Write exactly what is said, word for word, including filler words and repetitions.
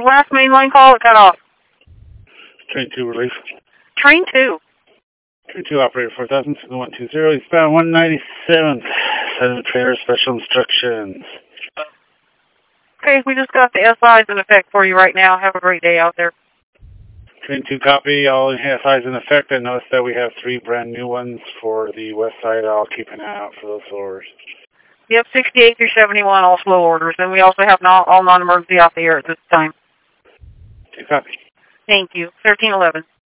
last mainline call, it cut off. Train two relief. Train two. Train two operator four thousand, one two zero, eastbound one ninety-seventh. Seven trailer special instructions. Okay, we just got the S Is in effect for you right now. Have a great day out there. Train two copy, all S Is in effect. I noticed that we have three brand new ones for the west side. I'll keep an eye out for those orders. Yep, sixty-eight through seventy-one, all slow orders. And we also have non, all non-emergency off the air at this time. Two copy. Thank you. thirteen eleven.